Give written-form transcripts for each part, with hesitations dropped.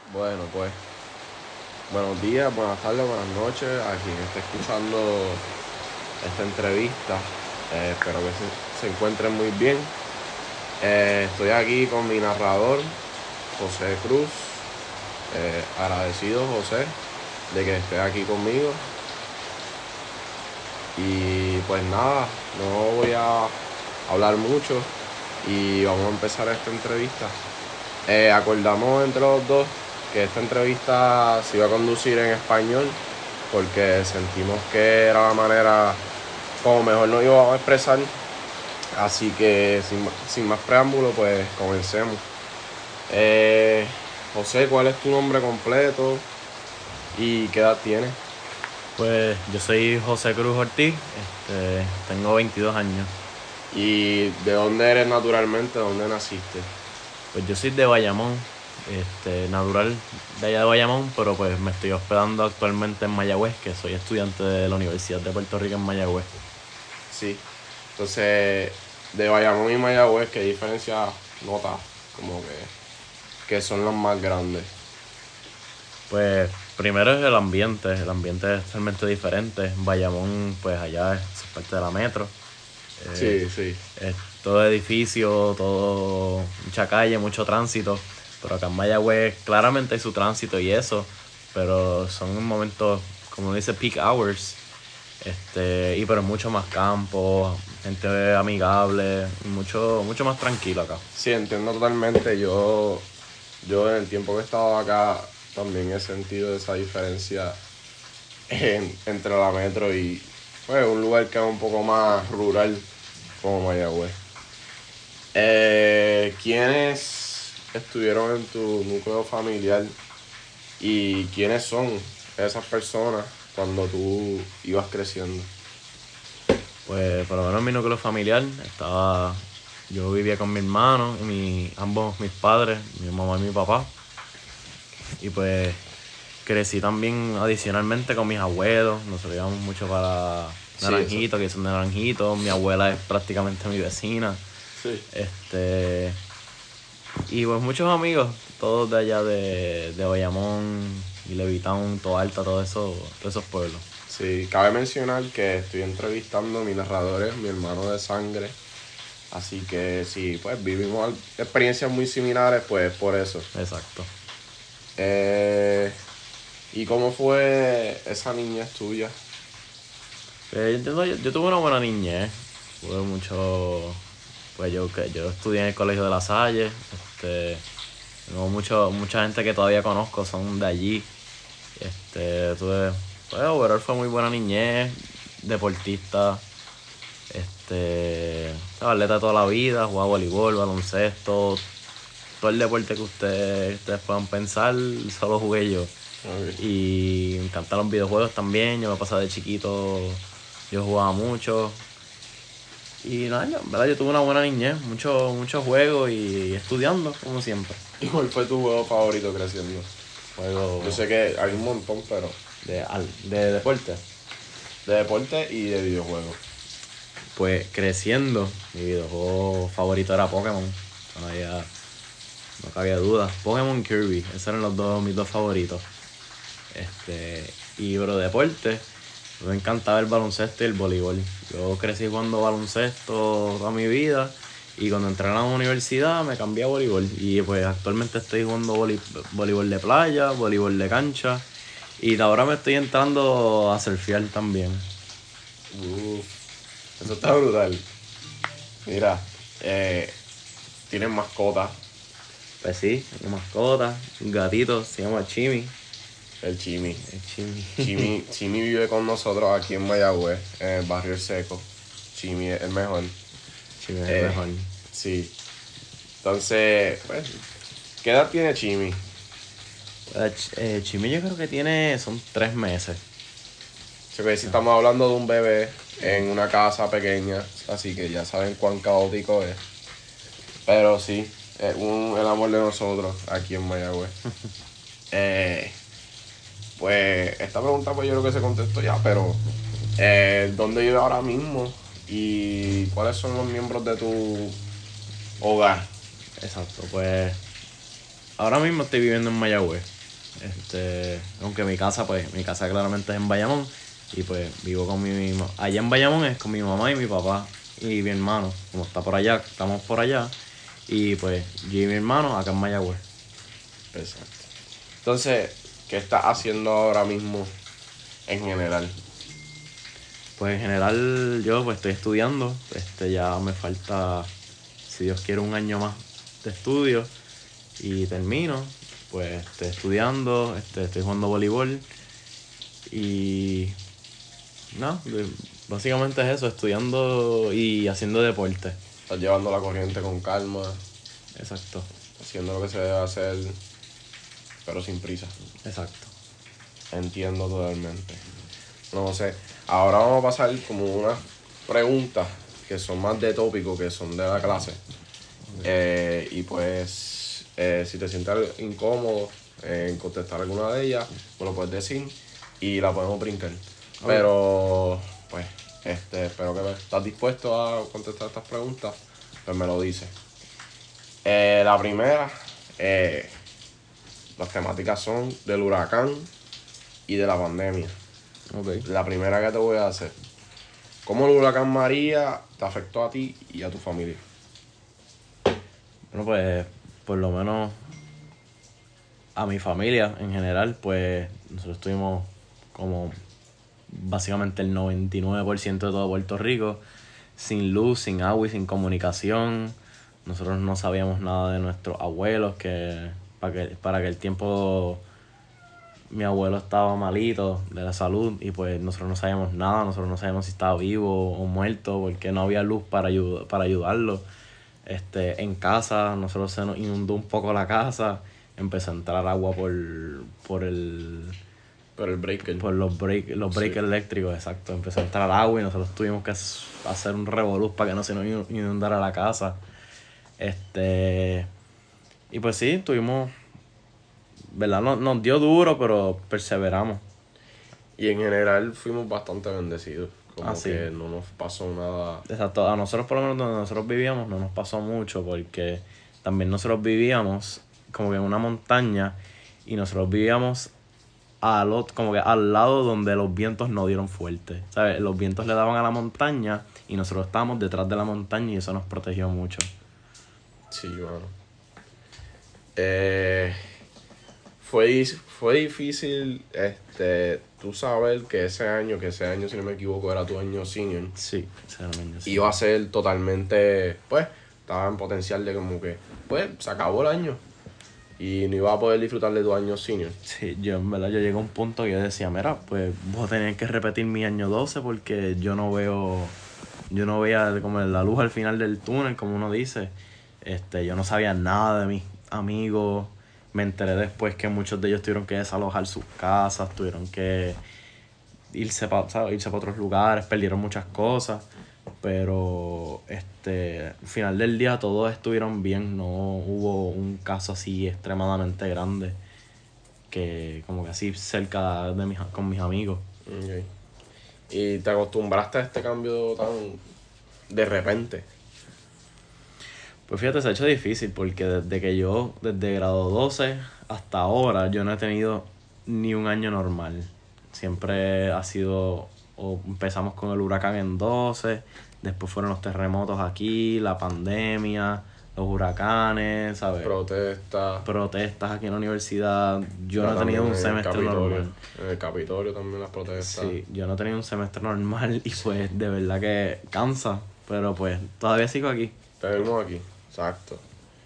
Bueno, pues, buenos días, buenas tardes, buenas noches a quien esté escuchando esta entrevista. Espero que se encuentren muy bien. Estoy aquí con mi narrador, José Cruz. Agradecido, José, de que estés aquí conmigo. Y pues nada, no voy a hablar mucho y vamos a empezar esta entrevista. Acordamos entre los dos que esta entrevista se iba a conducir en español porque sentimos que era la manera como mejor nos íbamos a expresar. Así que sin más preámbulo, pues comencemos. José, ¿cuál es tu nombre completo y qué edad tienes? Pues yo soy José Cruz Ortiz, tengo 22 años. ¿Y de dónde eres naturalmente? ¿De dónde naciste? Pues yo soy de Bayamón, natural de allá de Bayamón, pero pues me estoy hospedando actualmente en Mayagüez, que soy estudiante de la Universidad de Puerto Rico en Mayagüez. Sí. Entonces, de Bayamón y Mayagüez, ¿qué diferencia notas? Como que son las más grandes. Pues primero es el ambiente es totalmente diferente. Bayamón, pues allá es parte de la metro. Eh, Sí, sí. es todo edificio, todo mucha calle, mucho tránsito. Pero acá en Mayagüez claramente hay su tránsito y eso. Pero son momentos, como dice, peak hours. Y pero mucho más campo, gente amigable, mucho más tranquilo acá. Sí, entiendo totalmente. Yo en el tiempo que he estado acá también he sentido esa diferencia entre la metro y pues, un lugar que es un poco más rural como Mayagüez. ¿Quiénes estuvieron en tu núcleo familiar y quiénes son esas personas cuando tú ibas creciendo? Pues por lo menos en mi núcleo familiar yo vivía con mi hermano, ambos mis padres, mi mamá y mi papá. Y pues crecí también adicionalmente con mis abuelos. Nosotros íbamos mucho para Sí, eso. Naranjito, que son de Naranjito. Mi abuela es prácticamente mi vecina. Sí. Este, y pues muchos amigos, todos de allá de Bayamón y Levitown, Toalta, todos esos pueblos. Sí, cabe mencionar que estoy entrevistando a mi narrador, es mi hermano de sangre. Así que sí, pues vivimos experiencias muy similares, pues por eso. Exacto. Eh, ¿Y cómo fue esa niñez tuya? Yo tuve una buena niñez. Tuve mucho. Pues yo estudié en el colegio de La Salle. Tengo mucha gente que todavía conozco, son de allí. Pues, overall fue muy buena niñez, deportista, atleta toda la vida, jugaba voleibol, baloncesto, todo el deporte que ustedes puedan pensar, solo jugué yo. Okay. Y me encantaron los videojuegos también, yo me pasaba de chiquito, yo jugaba mucho. Y nada, en verdad yo tuve una buena niñez, mucho juego y estudiando, como siempre. ¿Y cuál fue tu juego favorito creciendo? Juego Yo sé que hay un montón, pero de deporte. de deporte y de videojuegos. Pues creciendo, mi videojuego favorito era Pokémon. No cabía duda. Pokémon Kirby, esos eran mis dos favoritos. Y bro, deporte, me encantaba el baloncesto y el voleibol. Yo crecí jugando baloncesto toda mi vida y cuando entré a la universidad me cambié a voleibol. Y pues actualmente estoy jugando voleibol de playa, voleibol de cancha y ahora me estoy entrando a surfear también. Eso está brutal. Mira, tienes mascota, Pues sí, tengo mascota, un gatito, se llama Chimi. el Chimi. El Chimi. Chimi vive con nosotros aquí en Mayagüez, en el barrio El Seco. Chimi es el mejor. Chimi es el Eh, mejor. sí. Entonces, pues, ¿qué edad tiene Chimi? Chimi yo creo que son 3 meses. Se ve si estamos hablando de un bebé en una casa pequeña, así que ya saben cuán caótico es. Pero sí, es el amor de nosotros aquí en Mayagüez. Eh, pues esta pregunta pues yo creo que se contestó ya, pero ¿dónde vive ahora mismo? ¿Y cuáles son los miembros de tu hogar? Exacto, pues ahora mismo estoy viviendo en Mayagüez. Aunque mi casa claramente es en Bayamón. Y pues vivo con allá en Bayamón es con mi mamá y mi papá y mi hermano. Como está por allá, estamos por allá. Y pues yo y mi hermano acá en Mayagüez. Exacto. Entonces, ¿qué estás haciendo ahora mismo en general? Pues en general yo pues estoy estudiando. Ya me falta, si Dios quiere, un año más de estudio. Y termino. Pues estoy estudiando, estoy jugando voleibol. Y no, básicamente es eso, estudiando y haciendo deporte. Estás llevando la corriente con calma, Exacto, haciendo lo que se debe hacer, pero sin prisa. exacto. Entiendo totalmente. No sé. Ahora vamos a pasar como unas preguntas que son más de tópico, que son de la clase. Y pues, si te sientes incómodo en contestar alguna de ellas, me lo puedes decir y la podemos brincar. Pero, pues, espero que estás dispuesto a contestar estas preguntas, pues me lo dices. La primera, las temáticas son del huracán y de la pandemia. Okay. La primera que te voy a hacer. ¿Cómo el huracán María te afectó a ti y a tu familia? Bueno, pues por lo menos a mi familia en general, pues nosotros estuvimos como básicamente el 99% de todo Puerto Rico sin luz, sin agua y sin comunicación. Nosotros no sabíamos nada de nuestros abuelos, que para que el tiempo mi abuelo estaba malito de la salud y pues nosotros no sabíamos nada, nosotros no sabíamos si estaba vivo o muerto porque no había luz para ayudarlo. En casa, nosotros se nos inundó un poco la casa, empezó a entrar agua por el breaker. por los breakers eléctricos, exacto. Empezó a entrar agua y nosotros tuvimos que hacer un revolú para que no se nos inundara la casa. Y pues sí, tuvimos, ¿verdad? Nos dio duro, pero perseveramos. Y en general fuimos bastante bendecidos. Como Sí. que no nos pasó nada. Exacto, a nosotros por lo menos donde nosotros vivíamos no nos pasó mucho porque también nosotros vivíamos como que en una montaña y nosotros vivíamos como que al lado donde los vientos no dieron fuerte, ¿sabes? Los vientos le daban a la montaña y nosotros estábamos detrás de la montaña y eso nos protegió mucho. Sí, bueno. Fue difícil tú saber que ese año, si no me equivoco, era tu año senior. Sí, sinceramente sí. Iba a ser totalmente, pues, estaba en potencial de como que, pues, se acabó el año. Y no iba a poder disfrutar de tu año senior. Sí, en verdad yo llegué a un punto que yo decía, mira, pues voy a tener que repetir mi año 12 porque yo no veía como la luz al final del túnel, como uno dice. Yo no sabía nada de mis amigos. Me enteré después que muchos de ellos tuvieron que desalojar sus casas, tuvieron que irse para otros lugares, perdieron muchas cosas. Pero al final del día todos estuvieron bien, no hubo un caso así extremadamente grande que como que así cerca con mis amigos. Okay. ¿Y te acostumbraste a este cambio tan de repente? Pues fíjate, se ha hecho difícil porque desde grado 12 hasta ahora, yo no he tenido ni un año normal. Siempre ha sido, o empezamos con el huracán en 12, después fueron los terremotos aquí, la pandemia, los huracanes, ¿sabes? Protestas aquí en la universidad. Yo no he tenido un semestre normal. En el Capitolio también las protestas. Sí, yo no he tenido un semestre normal y pues de verdad que cansa, pero pues todavía sigo aquí. Tenemos aquí, exacto.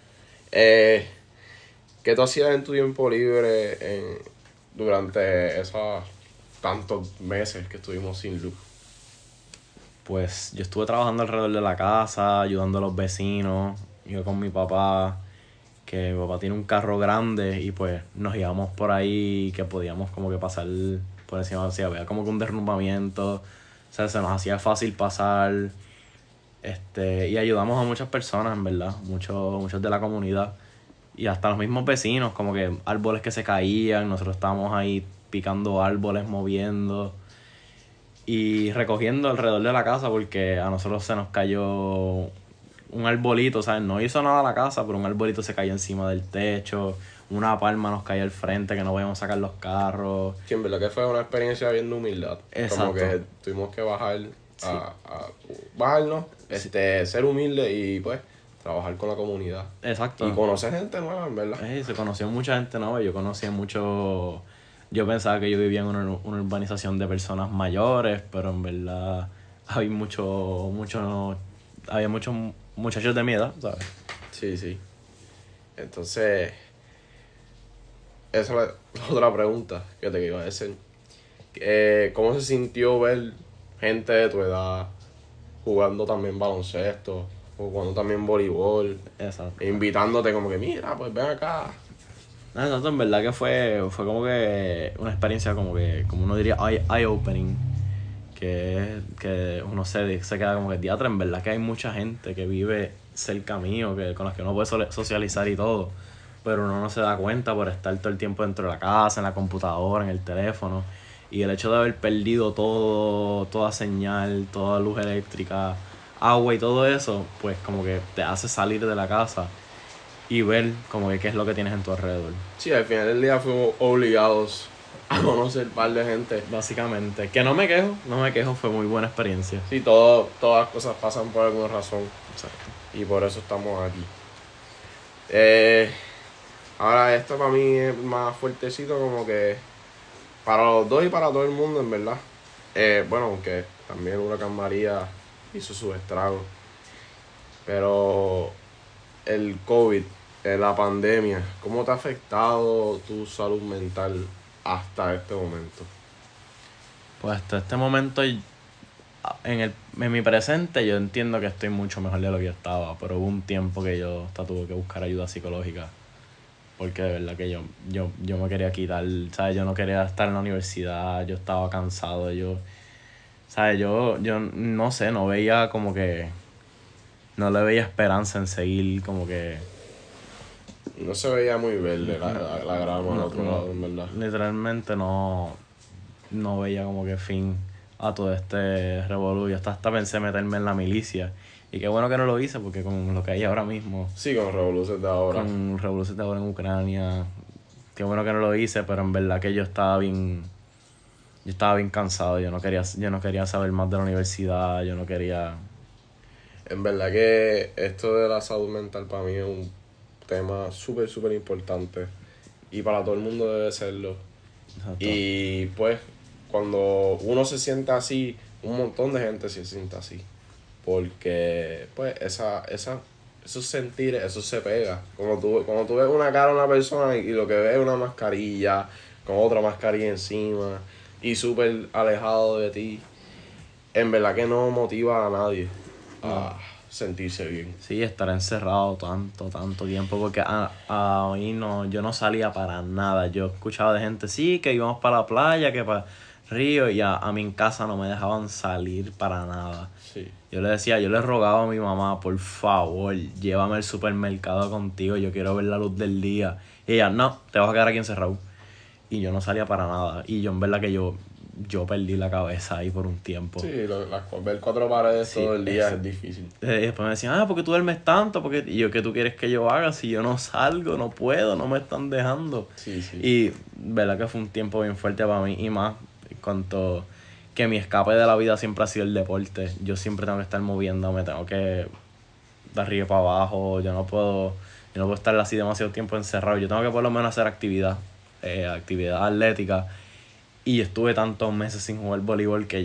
¿Qué tú hacías en tu tiempo libre durante esos tantos meses que estuvimos sin luz? Pues yo estuve trabajando alrededor de la casa, ayudando a los vecinos, yo con mi papá, que mi papá tiene un carro grande y pues nos íbamos por ahí que podíamos como que pasar por encima, o sea, había como que un derrumbamiento, o sea, se nos hacía fácil pasar, y ayudamos a muchas personas, en verdad, muchos de la comunidad y hasta los mismos vecinos, como que árboles que se caían, nosotros estábamos ahí picando árboles, moviendo y recogiendo alrededor de la casa porque a nosotros se nos cayó un arbolito, ¿sabes? No hizo nada a la casa, pero un arbolito se cayó encima del techo, una palma nos caía al frente, que no podíamos sacar los carros. Sí, en verdad que fue una experiencia bien de humildad. Exacto. Como que tuvimos que bajar bajarnos, ser humildes y pues trabajar con la comunidad. Exacto. Y conocer gente nueva, en verdad. Se conoció mucha gente nueva, yo conocía mucho... Yo pensaba que yo vivía en una urbanización de personas mayores, pero en verdad había había muchos muchachos de mi edad, ¿sabes? Sí, sí. Entonces, esa es la otra pregunta que te iba a decir. ¿Cómo se sintió ver gente de tu edad jugando también baloncesto, jugando también voleibol, Exacto. invitándote como que, mira, pues ven acá? Exacto, en verdad que fue como que una experiencia como uno diría eye-opening, que uno se queda como que teatro, en verdad que hay mucha gente que vive cerca mío, con las que uno puede socializar y todo, pero uno no se da cuenta por estar todo el tiempo dentro de la casa, en la computadora, en el teléfono, y el hecho de haber perdido toda señal, toda luz eléctrica, agua y todo eso, pues como que te hace salir de la casa y ver como que qué es lo que tienes en tu alrededor. Sí, al final del día fuimos obligados a conocer un par de gente. Básicamente, que no me quejo, fue muy buena experiencia. Sí, todas las cosas pasan por alguna razón. Exacto. Y por eso estamos aquí. Ahora esto para mí es más fuertecito, como que para los dos y para todo el mundo, en verdad. Bueno, aunque también Huracán María hizo sus estragos. Pero el COVID, la pandemia, ¿cómo te ha afectado tu salud mental hasta este momento? Pues hasta este momento, en mi presente, yo entiendo que estoy mucho mejor de lo que yo estaba, pero hubo un tiempo que yo hasta tuve que buscar ayuda psicológica, porque de verdad que yo me quería quitar, ¿sabes? Yo no quería estar en la universidad, yo estaba cansado, ¿sabes? Yo no sé, no veía como que, no le veía esperanza en seguir como que... No se veía muy verde la grama al otro lado, en verdad. Literalmente no veía como que fin a todo este revolú. Yo hasta pensé meterme en la milicia. Y qué bueno que no lo hice, porque con lo que hay ahora mismo, Sí, con revoluciones de ahora. con revoluciones de ahora en Ucrania, qué bueno que no lo hice, pero en verdad que yo estaba bien cansado. Yo no quería saber más de la universidad, yo no quería... En verdad que esto de la salud mental para mí es un tema súper, súper importante. Y para todo el mundo debe serlo. Exacto. Y pues, cuando uno se sienta así, un montón de gente se siente así. Porque, pues, esos sentires, eso se pega. Cuando tú ves una cara de una persona y lo que ves es una mascarilla, con otra mascarilla encima, y súper alejado de ti, en verdad que no motiva a nadie a sentirse bien. Sí, estar encerrado tanto tiempo, porque a mí yo no salía para nada. Yo escuchaba de gente, sí, que íbamos para la playa, que para Río, y a mí en casa no me dejaban salir para nada. Sí. Yo le rogaba a mi mamá, por favor, llévame al supermercado contigo, yo quiero ver la luz del día. Y ella, no, te vas a quedar aquí encerrado. Y yo no salía para nada. Y yo en verdad que yo perdí la cabeza ahí por un tiempo. Sí, ver cuatro paredes Sí, todo el día es difícil. Y después me decían, ¿por qué tú duermes tanto? Y yo, ¿qué tú quieres que yo haga? Si yo no salgo, no puedo, no me están dejando. Sí, sí. Y verdad que fue un tiempo bien fuerte para mí. Y más, en cuanto que mi escape de la vida siempre ha sido el deporte. Yo siempre tengo que estar moviéndome, tengo que de arriba para abajo. Yo no puedo estar así demasiado tiempo encerrado. Yo tengo que por lo menos hacer actividad atlética. Y estuve tantos meses sin jugar voleibol que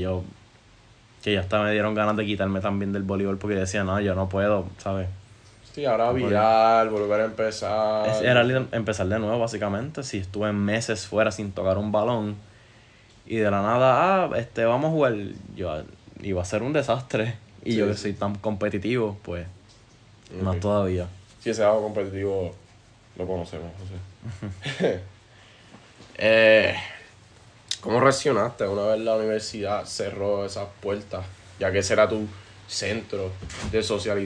ya hasta me dieron ganas de quitarme también del voleibol, porque decía, no, yo no puedo, ¿sabes? Sí, ahora virar, volver a empezar. Era empezar de nuevo, básicamente. Si estuve meses fuera sin tocar un balón y de la nada, vamos a jugar, yo iba a ser un desastre. Y Sí, yo que sí. soy tan competitivo, pues, más Ok. todavía. Sí, ese lado competitivo lo conocemos, José. ¿Cómo reaccionaste una vez la universidad cerró esas puertas? Ya que ese era tu centro de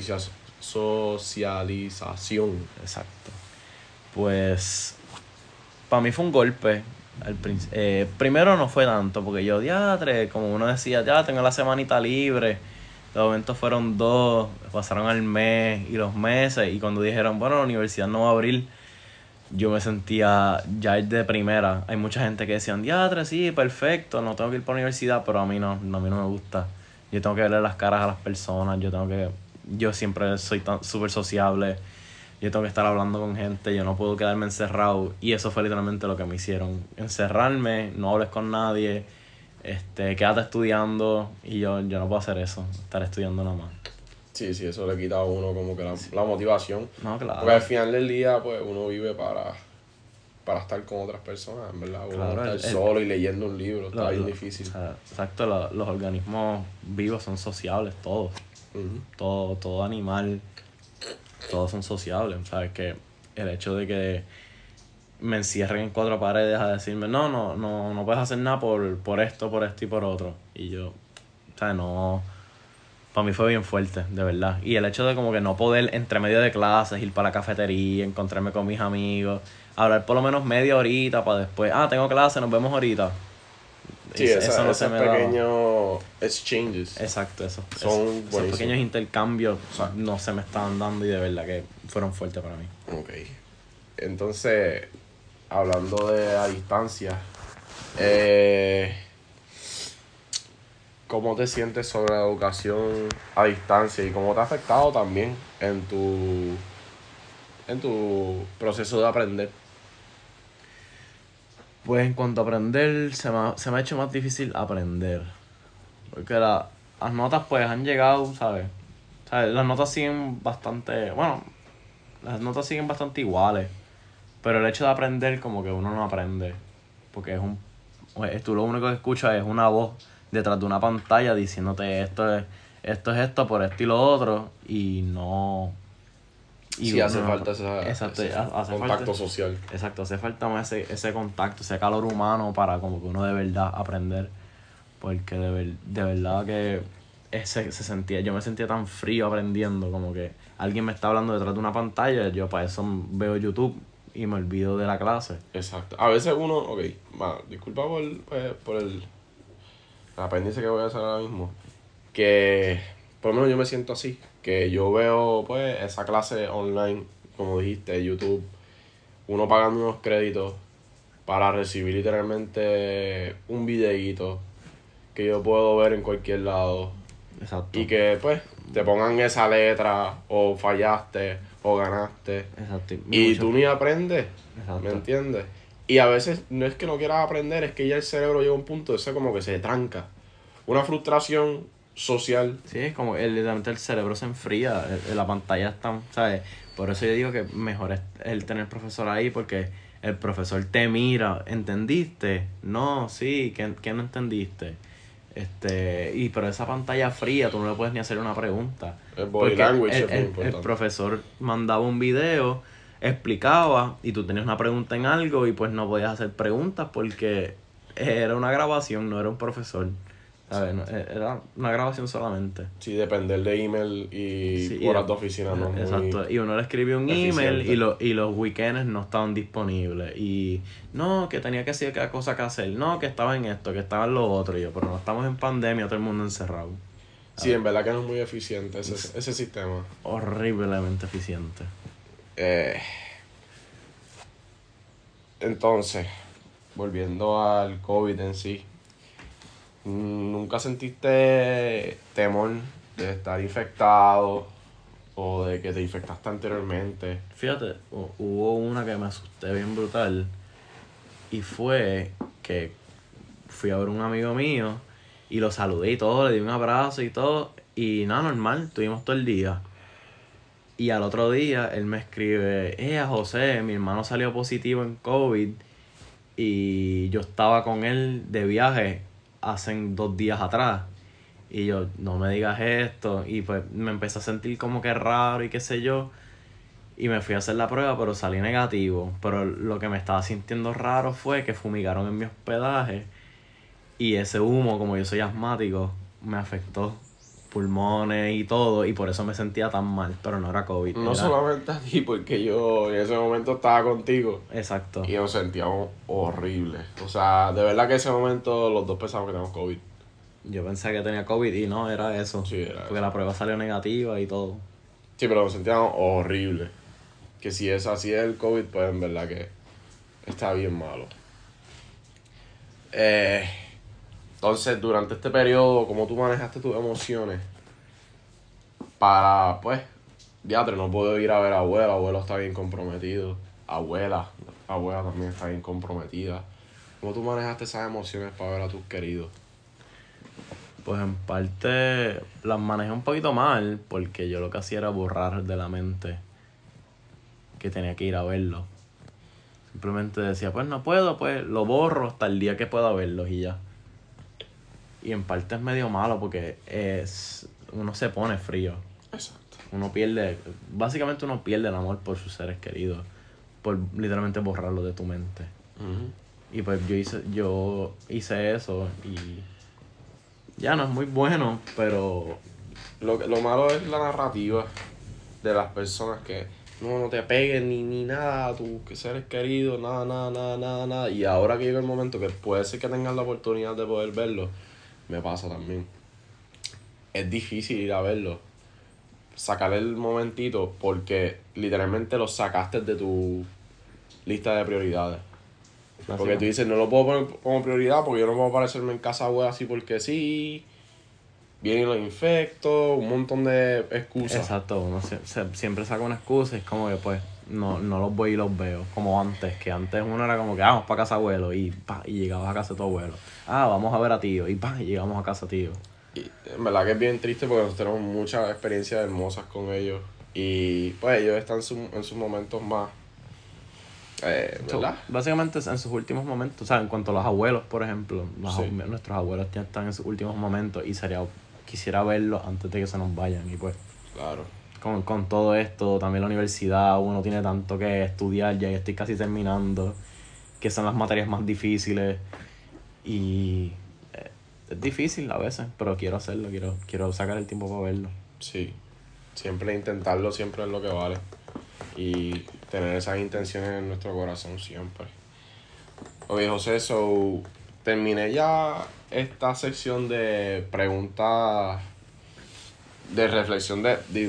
socialización. Exacto. Pues, para mí fue un golpe. Primero no fue tanto, porque yo, diatre, como uno decía, ya tengo la semanita libre. De momento fueron 2, pasaron al mes y los meses. Y cuando dijeron, bueno, la universidad no va a abrir, yo me sentía ya de primera. Hay mucha gente que decían, diatre, sí, perfecto, no tengo que ir para la universidad, pero a mí no me gusta. Yo tengo que verle las caras a las personas, yo siempre soy súper sociable, yo tengo que estar hablando con gente, yo no puedo quedarme encerrado. Y eso fue literalmente lo que me hicieron. Encerrarme, no hables con nadie, quédate estudiando, y yo no puedo hacer eso, estar estudiando nada más. Sí, eso le quita a uno como que la motivación. No, claro. Porque al final del día, pues, uno vive para estar con otras personas, en verdad. Uno Claro, estar solo y leyendo un libro, está bien difícil. O sea, exacto, los organismos vivos son sociables, todos. Ujú. Todo animal, todos son sociables. ¿Sabes? Que el hecho de que me encierren en cuatro paredes a decirme, no puedes hacer nada por esto y por otro. Y yo, ¿sabes? No. Para mí fue bien fuerte, de verdad. Y el hecho de como que no poder, entre medio de clases, ir para la cafetería, encontrarme con mis amigos, hablar por lo menos media horita para después, tengo clase, nos vemos ahorita. Sí, Eso no se esos me daba. pequeños exchanges Exacto, son esos buenísimos. pequeños intercambios no se me estaban dando y de verdad que fueron fuertes para mí. Ok. Entonces, hablando de a distancia, ¿cómo te sientes sobre la educación a distancia y cómo te ha afectado también en tu proceso de aprender? Pues en cuanto a aprender, se me ha hecho más difícil aprender. Porque las notas pues han llegado, ¿sabes? Las notas siguen bastante, bueno, las notas siguen bastante iguales. Pero el hecho de aprender como que uno no aprende. Porque tú lo único que escuchas es una voz detrás de una pantalla diciéndote esto por esto y lo otro. Y no. Y Sí, hace uno falta exacto, ese hace contacto falta, social. exacto, hace falta más ese contacto, ese calor humano para como que uno de verdad aprender. Porque de verdad que yo me sentía tan frío aprendiendo, como que alguien me está hablando detrás de una pantalla, yo para eso veo YouTube y me olvido de la clase. Exacto. A veces uno, disculpa por el apéndice que voy a hacer ahora mismo, que por lo menos yo me siento así, que yo veo pues esa clase online, como dijiste, YouTube, uno pagando unos créditos para recibir literalmente un videíto que yo puedo ver en cualquier lado Exacto. y que pues te pongan esa letra o fallaste o ganaste Exacto. y tú ni aprendes, Exacto. ¿me entiendes? Y a veces no es que no quieras aprender, es que ya el cerebro llega a un punto de ser como que se tranca. Una frustración social. Sí, es como literalmente el cerebro se enfría, la pantalla está, ¿sabes? Por eso yo digo que mejor es el tener profesor ahí porque el profesor te mira, ¿entendiste? No, sí, ¿qué no entendiste? Pero esa pantalla fría, tú no le puedes ni hacer una pregunta. El body Porque language es muy el importante. profesor mandaba un video, explicaba y tú tenías una pregunta en algo y pues no podías hacer preguntas porque era una grabación, no era un profesor. ¿Sabes? Era una grabación solamente. Sí, depender de email y Sí, horas de oficina no es muy exacto. Y uno le escribió un email y los weekends no estaban disponibles. Y no, que tenía que hacer cada cosa que hacer. No, que estaba en esto, que estaba en lo otro. Y yo, pero no estamos en pandemia, todo el mundo encerrado. Sí, en verdad que no es muy eficiente ese sistema. Horriblemente eficiente. Entonces, volviendo al COVID en sí, ¿nunca sentiste temor de estar infectado o de que te infectaste anteriormente? Fíjate, hubo una que me asusté bien brutal. Y fue que fui a ver un amigo mío y lo saludé y todo, le di un abrazo y todo. Y nada, normal, estuvimos todo el día. Y al otro día él me escribe, José, mi hermano salió positivo en COVID y yo estaba con él de viaje hace 2 días atrás. Y yo, no me digas esto. Y pues me empecé a sentir como que raro y qué sé yo. Y me fui a hacer la prueba, pero salí negativo. Pero lo que me estaba sintiendo raro fue que fumigaron en mi hospedaje. Y ese humo, como yo soy asmático, me afectó pulmones y todo. Y por eso me sentía tan mal. Pero no era COVID. No solamente a ti, porque yo en ese momento estaba contigo. Exacto. Y nos sentíamos horribles. O sea, de verdad que en ese momento los dos pensamos que teníamos COVID. Yo pensé que tenía COVID y no, era eso. Sí, era porque eso. la prueba salió negativa y todo. Sí, pero nos sentíamos horribles. Que si es así el COVID, pues en verdad que está bien malo. Entonces, durante este periodo, ¿cómo tú manejaste tus emociones? Para, pues, diatre, no puedo ir a ver a abuelo, abuelo está bien comprometido. Abuela también está bien comprometida. ¿Cómo tú manejaste esas emociones para ver a tus queridos? Pues en parte las manejé un poquito mal porque yo lo que hacía era borrar de la mente que tenía que ir a verlo. Simplemente decía, pues no puedo, pues lo borro hasta el día que pueda verlos y ya. Y en parte es medio malo porque uno se pone frío. Exacto. Básicamente uno pierde el amor por sus seres queridos, por literalmente borrarlo de tu mente. Uh-huh. Y pues yo hice eso y ya no es muy bueno, pero Lo malo es la narrativa de las personas que no te peguen ni nada a tus seres queridos, nada. Y ahora que llega el momento que puede ser que tengas la oportunidad de poder verlo, me pasa también. Es difícil ir a verlo. Sacar el momentito porque literalmente lo sacaste de tu lista de prioridades. Porque tú dices, no lo puedo poner como prioridad porque yo no puedo aparecerme en casa abuela así porque sí. Vienen los infectos, un montón de excusas. exacto, uno siempre saca una excusa y es como que pues no los voy y los veo, como antes, que antes uno era como que vamos para casa abuelo y llegabas a casa de tu abuelo. Vamos a ver a tío y llegamos a casa tío. Y en verdad que es bien triste porque nosotros tenemos muchas experiencias hermosas con ellos. Y pues ellos están en sus momentos más, ¿verdad? Básicamente en sus últimos momentos, o sea, en cuanto a los abuelos, por ejemplo, Sí. nuestros abuelos ya están en sus últimos momentos y quisiera verlos antes de que se nos vayan y pues Claro. con todo esto, también la universidad, uno tiene tanto que estudiar, ya estoy casi terminando, que son las materias más difíciles y es difícil a veces, pero quiero hacerlo, quiero sacar el tiempo para verlo. Sí. Siempre intentarlo siempre es lo que vale. Y tener esas intenciones en nuestro corazón siempre. Oye, José, terminé ya esta sección de preguntas de reflexión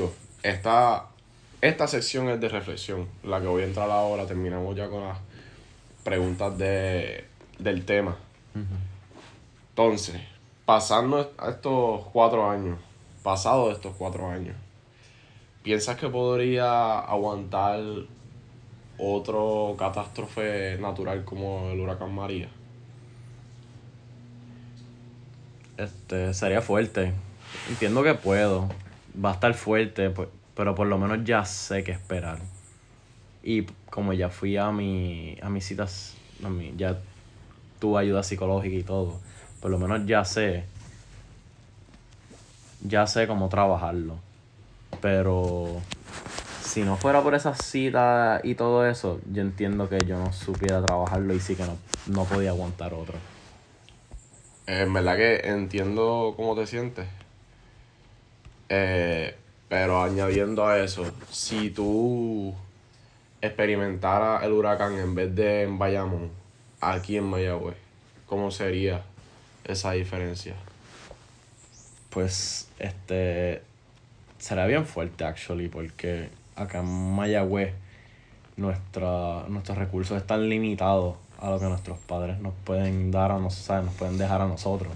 esta sección es de reflexión. La que voy a entrar ahora, terminamos ya con las preguntas del tema. Entonces, pasando a estos 4 años, pasado estos 4 años, ¿piensas que podría aguantar otro catástrofe natural como el huracán María? Sería fuerte. Entiendo que puedo. Va a estar fuerte, pues, pero por lo menos ya sé qué esperar. Y como ya fui a mis citas, ya tuve ayuda psicológica y todo, por lo menos ya sé cómo trabajarlo. Pero si no fuera por esas citas y todo eso, yo entiendo que yo no supiera trabajarlo y sí que no podía aguantar otro. En verdad que entiendo cómo te sientes. Pero añadiendo a eso, si tú experimentaras el huracán en vez de en Bayamón, aquí en Mayagüez, ¿cómo sería esa diferencia? Pues será bien fuerte actually, porque acá en Mayagüez nuestros recursos están limitados a lo que nuestros padres nos pueden dar a nosotros, ¿sabes? Nos pueden dejar a nosotros.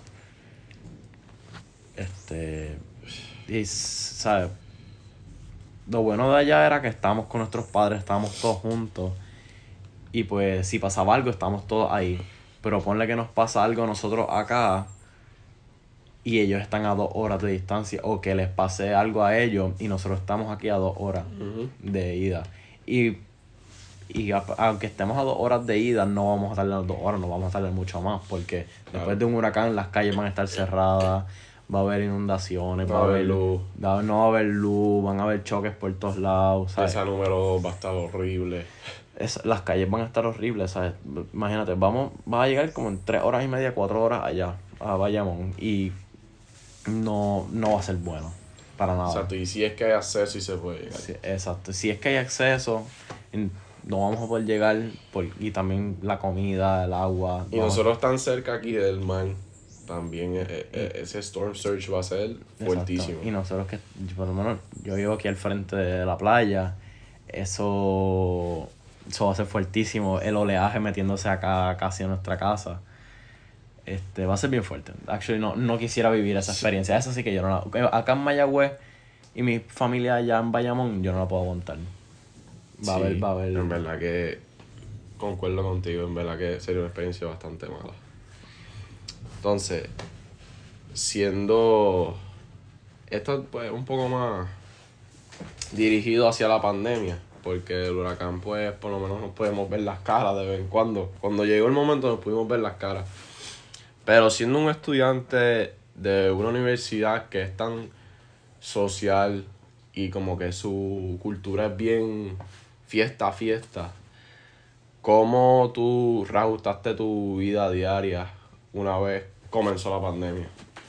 Y ¿sabes? Lo bueno de allá era que estábamos con nuestros padres, estábamos todos juntos. Y pues si pasaba algo, estábamos todos ahí. Pero ponle que nos pasa algo nosotros acá y ellos están a 2 horas de distancia, o que les pase algo a ellos y nosotros estamos aquí a 2 horas de ida. Y aunque estemos a 2 horas de ida, no vamos a tardar 2 horas, no vamos a tardar mucho más, porque después de un huracán las calles van a estar cerradas, va a haber inundaciones, No va a haber luz. no va a haber luz, van a haber choques por todos lados, ¿sabes? Esa número 2 va a estar horrible. Las calles van a estar horribles, ¿sabes? Imagínate, va a llegar como en 3 horas y media, 4 horas allá, a Bayamón, y no va a ser bueno, para nada. Exacto, y si es que hay acceso y se puede llegar. Sí, exacto, si es que hay acceso, no vamos a poder llegar, y también la comida, el agua. Y nosotros tan cerca aquí del mar, también ese storm surge va a ser fuertísimo. Exacto. Y nosotros por lo menos, yo vivo aquí al frente de la playa, eso va a ser fuertísimo. El oleaje metiéndose acá casi a nuestra casa. Va a ser bien fuerte. Actually, no quisiera vivir esa experiencia. Eso sí que yo no la... Acá en Mayagüez y mi familia allá en Bayamón, yo no la puedo aguantar. Va a haber... En verdad que concuerdo contigo, en verdad que sería una experiencia bastante mala. Entonces, siendo esto pues un poco más dirigido hacia la pandemia, porque el huracán pues por lo menos nos podemos ver las caras de vez en cuando. Cuando llegó el momento nos pudimos ver las caras. Pero siendo un estudiante de una universidad que es tan social y como que su cultura es bien fiesta, ¿cómo tú reajustaste tu vida diaria una vez comenzó la pandemia?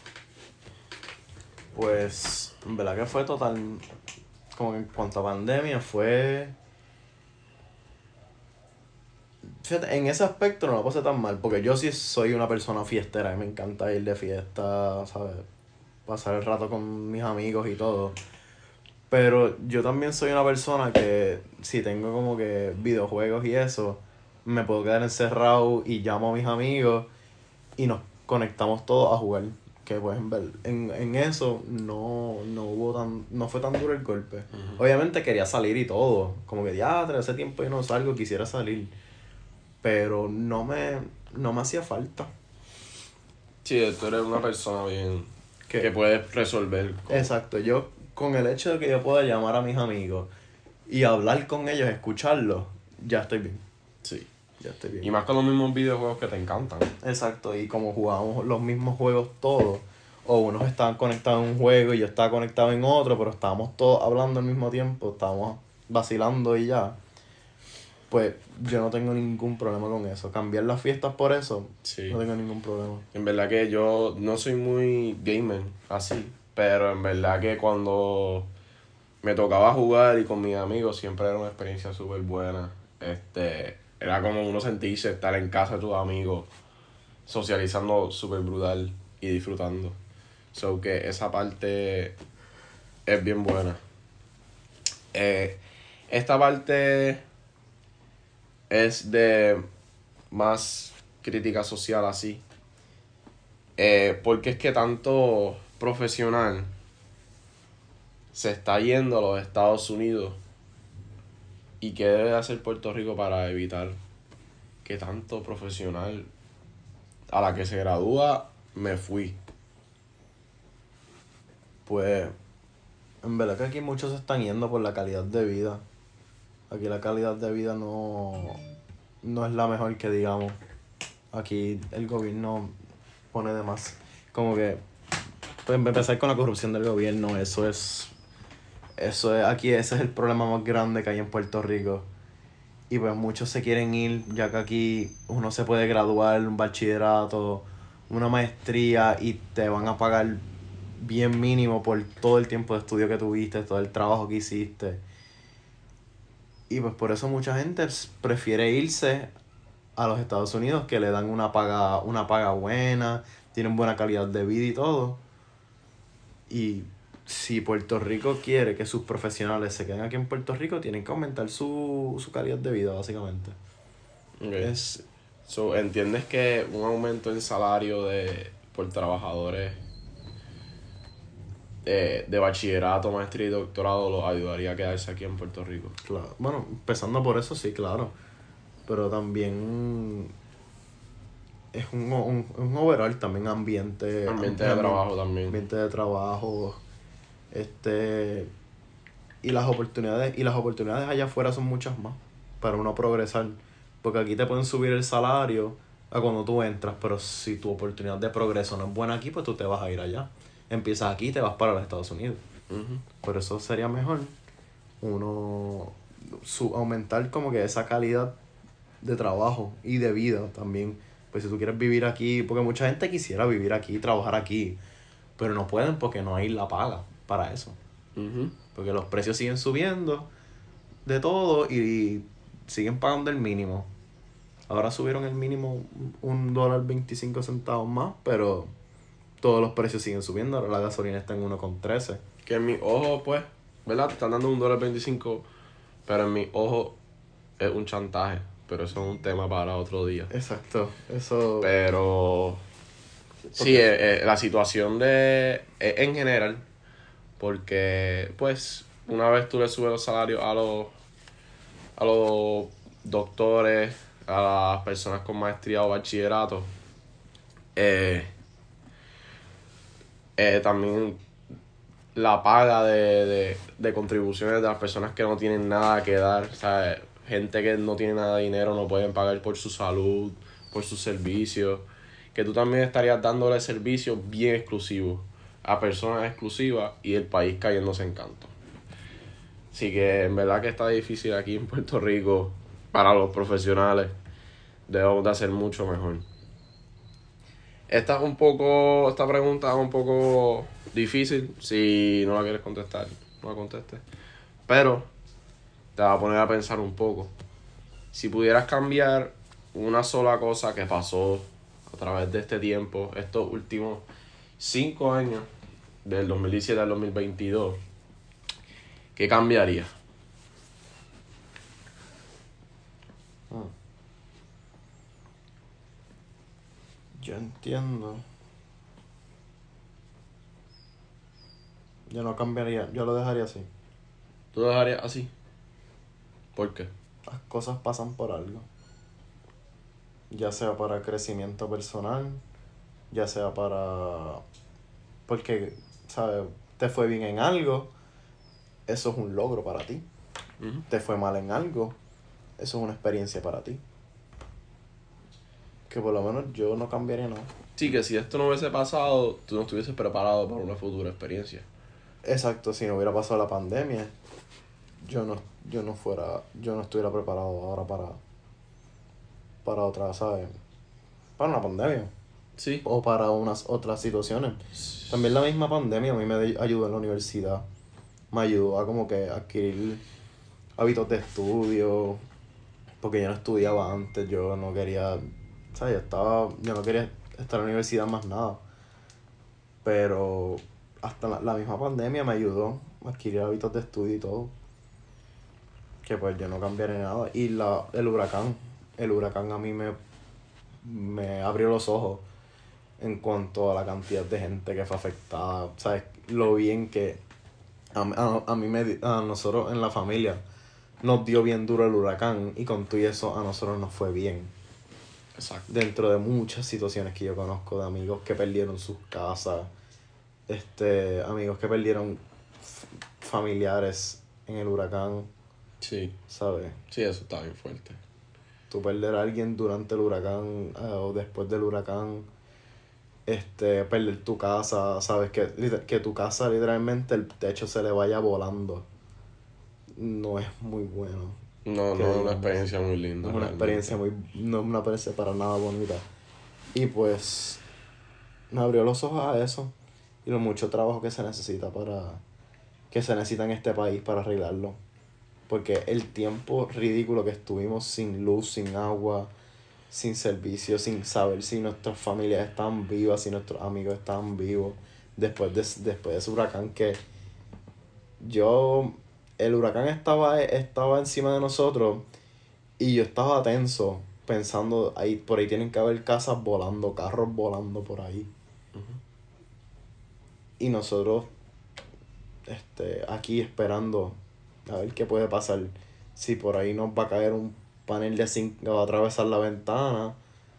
Pues, en verdad que fue total... Como que en cuanto a pandemia fue... Fíjate, en ese aspecto no lo pasé tan mal, porque yo sí soy una persona fiestera y me encanta ir de fiesta, ¿sabes? Pasar el rato con mis amigos y todo. Pero yo también soy una persona que si tengo como que videojuegos y eso, me puedo quedar encerrado y llamo a mis amigos y nos conectamos todos a jugar. Que pues en eso no fue tan duro el golpe. Ujú. Obviamente quería salir y todo. Como que ya, hace tiempo yo no salgo, quisiera salir. Pero no me hacía falta. Sí, tú eres una persona bien ¿Qué? que puedes resolver cosas. Exacto, yo con el hecho de que yo pueda llamar a mis amigos y hablar con ellos, escucharlos, ya estoy bien. Sí. Ya estoy Y bien. más con los mismos videojuegos que te encantan. Exacto, y como jugábamos los mismos juegos todos, o unos estaban conectados en un juego y yo estaba conectado en otro, pero estábamos todos hablando al mismo tiempo, estábamos vacilando y ya, pues yo no tengo ningún problema con eso. Cambiar las fiestas por eso, Sí. no tengo ningún problema. En verdad que yo no soy muy gamer así, pero en verdad que cuando me tocaba jugar y con mis amigos siempre era una experiencia súper buena. Era como uno sentirse estar en casa de tus amigos, socializando súper brutal y disfrutando. So que esa parte es bien buena. Esta parte es de más crítica social así. Porque es que tanto profesional se está yendo a los Estados Unidos y qué debe hacer Puerto Rico para evitar que tanto profesional a la que se gradúa me fui. Pues en verdad que aquí muchos se están yendo por la calidad de vida. Aquí la calidad de vida no es la mejor que digamos. Aquí el gobierno pone de más. Como que, pues empezar con la corrupción del gobierno, aquí ese es el problema más grande que hay en Puerto Rico. Y pues muchos se quieren ir, ya que aquí uno se puede graduar, un bachillerato, una maestría y te van a pagar bien mínimo por todo el tiempo de estudio que tuviste, todo el trabajo que hiciste. Y pues por eso mucha gente prefiere irse a los Estados Unidos, que le dan una paga buena, tienen buena calidad de vida y todo. Y si Puerto Rico quiere que sus profesionales se queden aquí en Puerto Rico, tienen que aumentar su calidad de vida, básicamente. Okay. So, ¿entiendes que un aumento en salario por trabajadores de bachillerato, maestría y doctorado los ayudaría a quedarse aquí en Puerto Rico? Claro. Bueno, empezando por eso, sí, claro. Pero también es un overall también Ambiente de trabajo también. ambiente de trabajo, y las oportunidades allá afuera son muchas más para uno progresar, porque aquí te pueden subir el salario a cuando tú entras, pero si tu oportunidad de progreso no es buena aquí, pues tú te vas a ir allá. Empiezas aquí y te vas para los Estados Unidos. Uh-huh. Por eso sería mejor uno aumentar como que esa calidad de trabajo y de vida también. Pues si tú quieres vivir aquí, porque mucha gente quisiera vivir aquí, trabajar aquí, pero no pueden porque no hay la paga para eso. Uh-huh. Porque los precios siguen subiendo de todo y siguen pagando el mínimo. Ahora subieron el mínimo $1.25 más, pero todos los precios siguen subiendo. Ahora la gasolina está en 1.13. Que en mi ojo, pues, ¿verdad? Te están dando $1.25 pero en mi ojo es un chantaje. Pero eso es un tema para otro día. Exacto, eso... Pero sí, la situación en general, porque pues una vez tú le subes los salarios a los doctores, a las personas con maestría o bachillerato, eh, también la paga de contribuciones de las personas que no tienen nada que dar, ¿sabes? Gente que no tiene nada de dinero no pueden pagar por su salud, por sus servicios, que tú también estarías dándole servicios bien exclusivos a personas exclusivas y el país cayéndose en canto. Así que en verdad que está difícil aquí en Puerto Rico para los profesionales. Debemos de hacer mucho mejor. Esta pregunta es un poco difícil. Si no la quieres contestar, no la contestes. Pero te va a poner a pensar un poco. Si pudieras cambiar una sola cosa que pasó a través de este tiempo, estos últimos 5 años, del 2017 al 2022, ¿qué cambiaría? Yo entiendo. Yo no cambiaría, yo lo dejaría así. ¿Tú lo dejarías así? ¿Por qué? Las cosas pasan por algo. Ya sea para crecimiento personal, ya sea para... Porque, ¿sabes? Te fue bien en algo, eso es un logro para ti. Uh-huh. Te fue mal en algo, eso es una experiencia para ti. Que por lo menos yo no cambiaría nada. Sí, que si esto no hubiese pasado, tú no estuvieses preparado para una futura experiencia. Exacto, si no hubiera pasado la pandemia, yo no estuviera preparado ahora para otra, ¿sabes? Para una pandemia. Sí. O para unas otras situaciones. También la misma pandemia a mí me ayudó en la universidad. Me ayudó a como que adquirir hábitos de estudio. Porque yo no estudiaba antes, yo no quería, ¿sabes? Yo no quería estar en la universidad más nada. Pero hasta la misma pandemia me ayudó a adquirir hábitos de estudio y todo. Que pues yo no cambiaré nada. Y el huracán a mí me abrió los ojos en cuanto a la cantidad de gente que fue afectada. ¿Sabes? Lo bien que a nosotros en la familia nos dio bien duro el huracán y con todo y eso a nosotros nos fue bien. Exacto. Dentro de muchas situaciones que yo conozco de amigos que perdieron sus casas, amigos que perdieron familiares en el huracán, Sí. ¿sabes? Sí, eso está bien fuerte. Tú perder a alguien durante el huracán o después del huracán, perder tu casa, ¿sabes? Que tu casa literalmente el techo se le vaya volando. No es muy bueno. No, Que no es una digamos. experiencia muy linda. No es una experiencia no es una experiencia para nada bonita. Y pues me abrió los ojos a eso y lo mucho trabajo que se necesita en este país para arreglarlo. Porque el tiempo ridículo que estuvimos sin luz, sin agua, sin servicio, sin saber si nuestras familias están vivas, si nuestros amigos están vivos, después de ese huracán que el huracán estaba encima de nosotros y yo estaba tenso pensando, por ahí tienen que haber casas volando, carros volando por ahí. Uh-huh. Y nosotros aquí esperando a ver qué puede pasar. Si por ahí nos va a caer un panel de zinc que va a atravesar la ventana,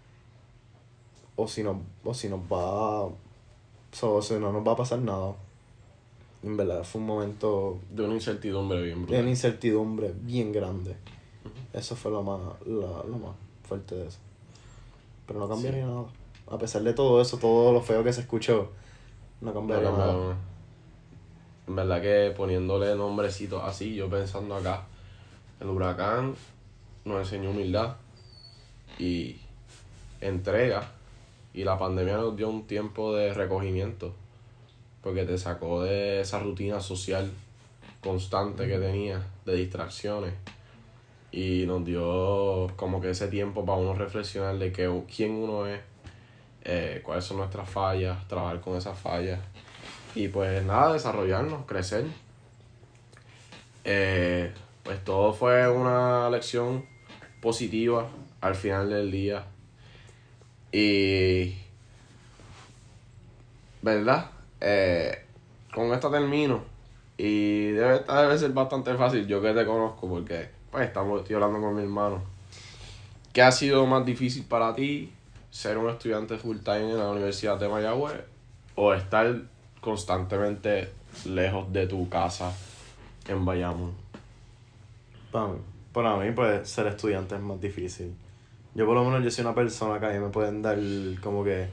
o si nos va o si no nos va a pasar nada. En verdad fue un momento De una incertidumbre bien de brutal. una incertidumbre bien grande. Eso fue lo más fuerte de eso. Pero no cambiaría nada. A pesar de todo eso, todo lo feo que se escuchó, no cambiaría nada. En verdad que poniéndole nombrecitos así, yo pensando acá, el huracán nos enseñó humildad y entrega, y la pandemia nos dio un tiempo de recogimiento porque te sacó de esa rutina social constante que tenías, de distracciones, y nos dio como que ese tiempo para uno reflexionar de quién uno es, cuáles son nuestras fallas, trabajar con esas fallas y pues nada, desarrollarnos, crecer. pues todo fue una lección positiva al final del día. Y, ¿verdad? Con esto termino. Y debe ser bastante fácil, yo que te conozco, porque pues estoy hablando con mi hermano. ¿Qué ha sido más difícil para ti? ¿Ser un estudiante full time en la Universidad de Mayagüez o estar constantemente lejos de tu casa en Bayamón? Para mí, pues, ser estudiante es más difícil. Yo por lo menos yo soy una persona que a mí me pueden dar como que...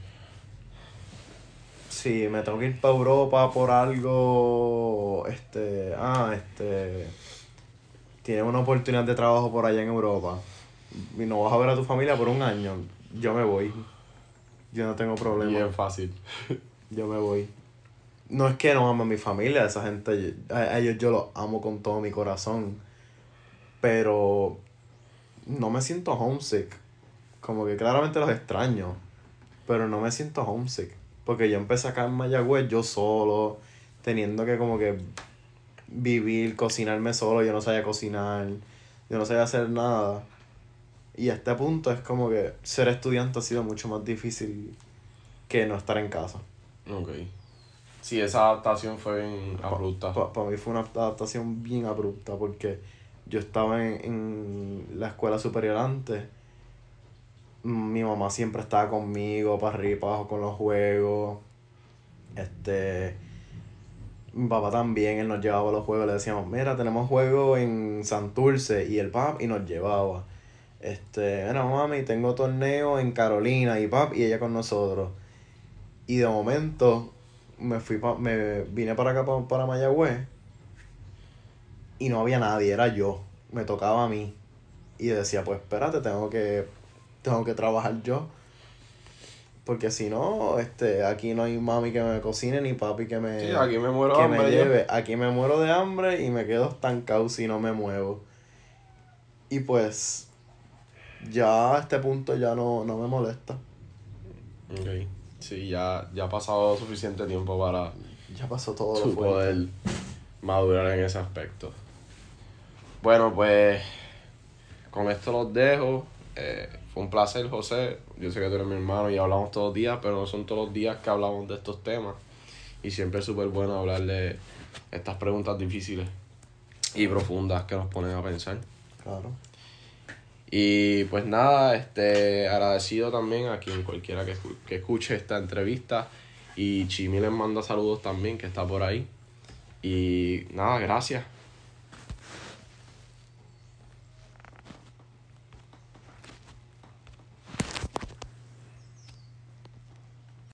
Si me tengo que ir para Europa por algo, tienes una oportunidad de trabajo por allá en Europa y no vas a ver a tu familia por un año, yo me voy. Yo no tengo problema. Bien fácil. Yo me voy. No es que no ame a mi familia, esa gente, a ellos yo los amo con todo mi corazón, pero no me siento homesick. Como que claramente los extraño, pero no me siento homesick. Porque yo empecé acá en Mayagüez yo solo, teniendo que como que vivir, cocinarme solo, yo no sabía cocinar, yo no sabía hacer nada. Y a este punto es como que ser estudiante ha sido mucho más difícil que no estar en casa. Ok. Sí, esa adaptación fue bien abrupta. Para mí fue una adaptación bien abrupta porque yo estaba en la escuela superior antes. Mi mamá siempre estaba conmigo, para arriba y para abajo con los juegos. Mi papá también, él nos llevaba a los juegos, le decíamos, mira, tenemos juego en Santurce, y el pap, y nos llevaba. Mira, mami, tengo torneo en Carolina, y pap, y ella con nosotros. Y de momento, me vine para acá, para Mayagüez, y no había nadie, era yo, me tocaba a mí. Y decía, pues espérate, tengo que trabajar yo. Porque si no, aquí no hay mami que me cocine ni papi Sí, aquí me muero de que me hambre yo. lleve. Aquí me muero de hambre y me quedo estancado si no me muevo. Y pues, ya a este punto ya no me molesta. Ok. Sí, ya ha pasado suficiente tiempo para Ya pasó todo lo tu fuerte. poder madurar en ese aspecto. Bueno, pues con esto los dejo. Fue un placer, José. Yo sé que tú eres mi hermano y hablamos todos los días, pero no son todos los días que hablamos de estos temas. Y siempre es súper bueno hablar de estas preguntas difíciles y profundas que nos ponen a pensar. Claro. Y pues nada, agradecido también a quien cualquiera que escuche esta entrevista. Y Chimi les manda saludos también, que está por ahí. Y nada, gracias.